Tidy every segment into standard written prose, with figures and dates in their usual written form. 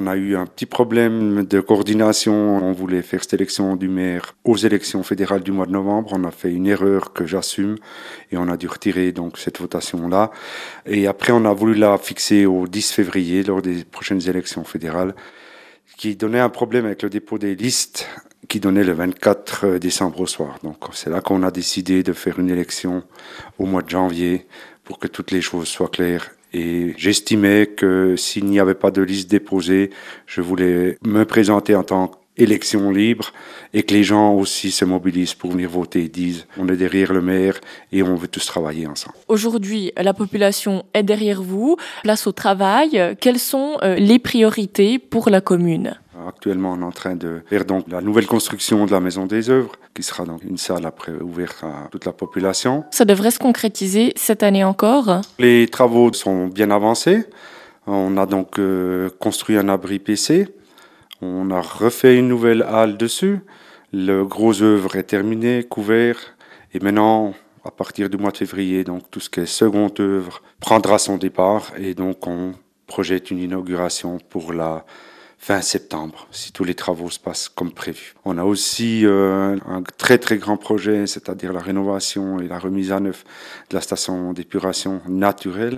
On a eu un petit problème de coordination. On voulait faire cette élection du maire aux élections fédérales du mois de novembre. On a fait une erreur que j'assume et on a dû retirer donc cette votation-là. Et après, on a voulu la fixer au 10 février lors des prochaines élections fédérales, qui donnait un problème avec le dépôt des listes qui donnait le 24 décembre au soir. Donc c'est là qu'on a décidé de faire une élection au mois de janvier pour que toutes les choses soient claires. Et j'estimais que s'il n'y avait pas de liste déposée, je voulais me présenter en tant qu'élection libre et que les gens aussi se mobilisent pour venir voter et disent on est derrière le maire et on veut tous travailler ensemble. Aujourd'hui, la population est derrière vous. Place au travail, quelles sont les priorités pour la commune ? Actuellement, on est en train de faire donc la nouvelle construction de la Maison des œuvres, qui sera donc une salle après ouverte à toute la population. Ça devrait se concrétiser cette année encore ? Les travaux sont bien avancés. On a donc construit un abri PC. On a refait une nouvelle halle dessus. Le gros œuvre est terminé, couvert. Et maintenant, à partir du mois de février, donc tout ce qui est second œuvre prendra son départ. Et donc, on projette une inauguration pour la fin septembre, si tous les travaux se passent comme prévu. On a aussi un très très grand projet, c'est-à-dire la rénovation et la remise à neuf de la station d'épuration naturelle,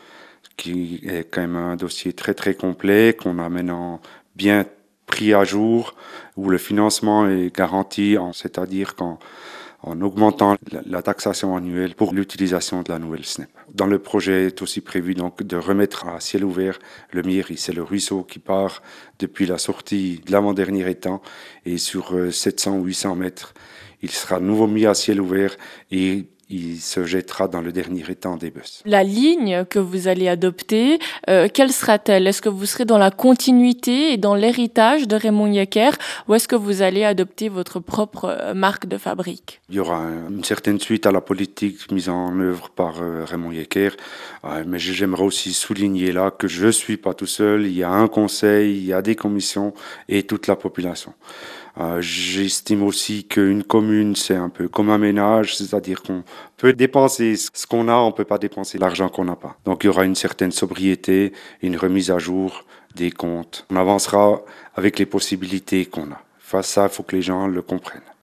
qui est quand même un dossier très très complet, qu'on a maintenant bien pris à jour, où le financement est garanti, c'est-à-dire en augmentant la taxation annuelle pour l'utilisation de la nouvelle SNEP. Dans le projet est aussi prévu donc de remettre à ciel ouvert le Mieri, c'est le ruisseau qui part depuis la sortie de l'avant-dernier étang et sur 700 ou 800 mètres, il sera de nouveau mis à ciel ouvert et il se jettera dans le dernier étang des Bœufs. La ligne que vous allez adopter, quelle sera-t-elle ? Est-ce que vous serez dans la continuité et dans l'héritage de Raymond Yecker ou est-ce que vous allez adopter votre propre marque de fabrique ? Il y aura une certaine suite à la politique mise en œuvre par Raymond Yecker, mais j'aimerais aussi souligner là que je ne suis pas tout seul, il y a un conseil, il y a des commissions et toute la population. J'estime aussi qu'une commune, c'est un peu comme un ménage, c'est-à-dire qu'on peut dépenser ce qu'on a, on ne peut pas dépenser l'argent qu'on n'a pas. Donc il y aura une certaine sobriété et une remise à jour des comptes. On avancera avec les possibilités qu'on a. Face à ça, il faut que les gens le comprennent.